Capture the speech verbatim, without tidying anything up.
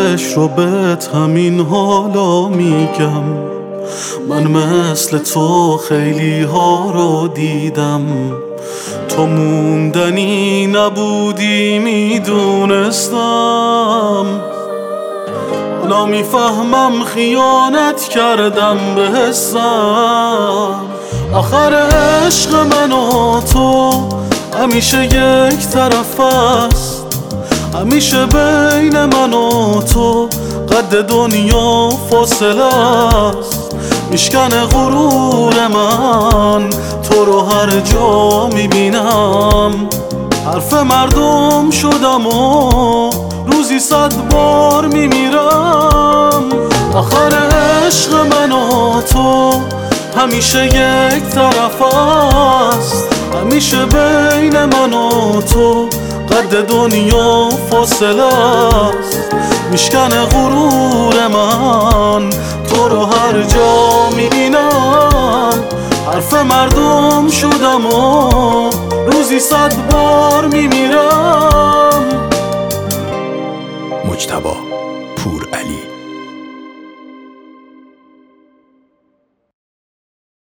آخرش رو بهت همین حالا میگم. من مثل تو خیلی ها رو دیدم، تو موندنی نبودی میدونستم. حالا میفهمم خیانت کردم به حسم. آخر عشق من و تو همیشه یک طرف است، همیشه بین من و تو قد دنیا فاصله است. میشکنه غرور من تو رو هر جا میبینم. حرف مردم شدم و روزی صد بار میمیرم. آخر عشق من و تو همیشه یک طرف است، همیشه بین من و تو قد دنیا فاصله است. میشکنه غرور من تو رو هر جا میبینم. حرف مردم شدم و روزی صد بار میمیرم. مجتبی پورعلی.